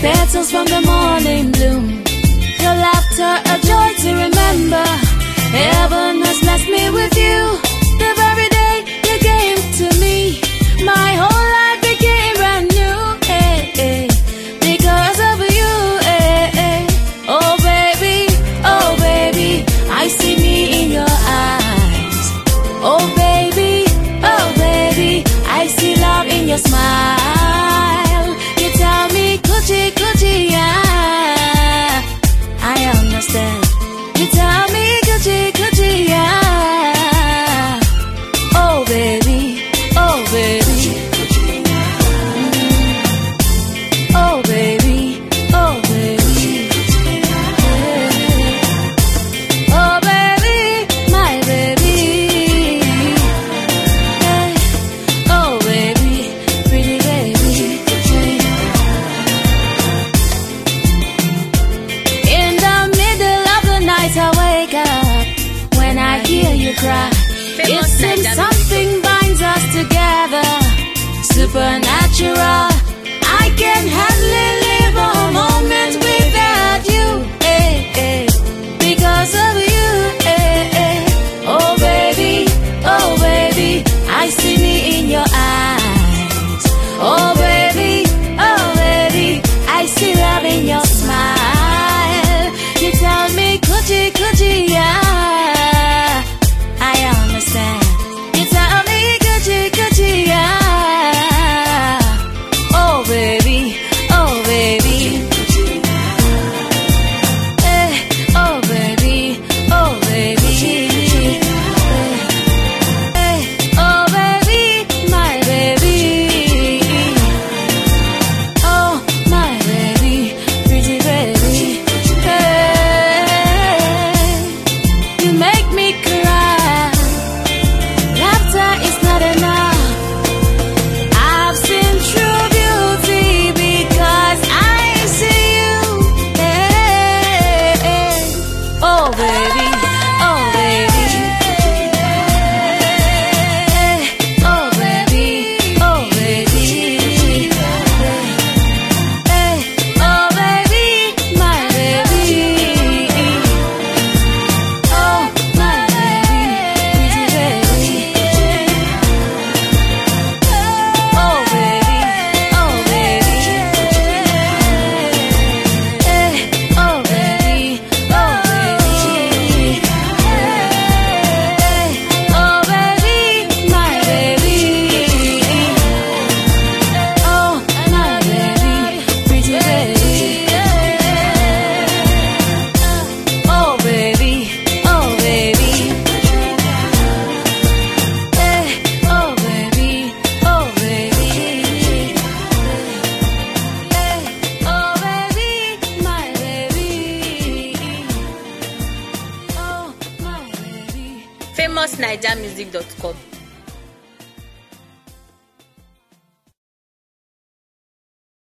petals from the morning bloom. Your laughter, a joy to remember. Heaven has blessed me with you. The very day you came to me, my whole life became brand new. Because of you. Oh baby, I see me in your eyes. Oh baby, I see love in your smile. You tell me, Gucci, yeah, I understand. You tell me, Gucci, yeah. Oh baby, oh baby. Oh baby, oh baby. Oh baby, my baby. Oh baby, pretty baby. In the middle of the night I wake up when I hear you cry. It seems something binds us together, supernatural. I can hardly live a moment without you, because of you, Oh baby, I see me in your eyes. Oh baby, I see love in your smile. You tell me, Gucci, yeah, I understand. You tell me, Gucci, yeah. Oh baby, oh baby. Oh baby, oh baby. Oh baby, my baby. Oh my baby, pretty baby. You make me cry. Laughter is not enough. I've seen true beauty because I see you. Oh baby, oh baby. Oh baby, oh baby. Oh baby, my baby. Oh my baby, pretty baby. Oh baby, oh baby. Oh baby, oh baby. Oh baby, my baby. Oh my baby, pretty baby. Oh baby, oh baby. Oh baby, oh baby. Oh baby, my baby. Oh my baby. FamousNigerMusic.com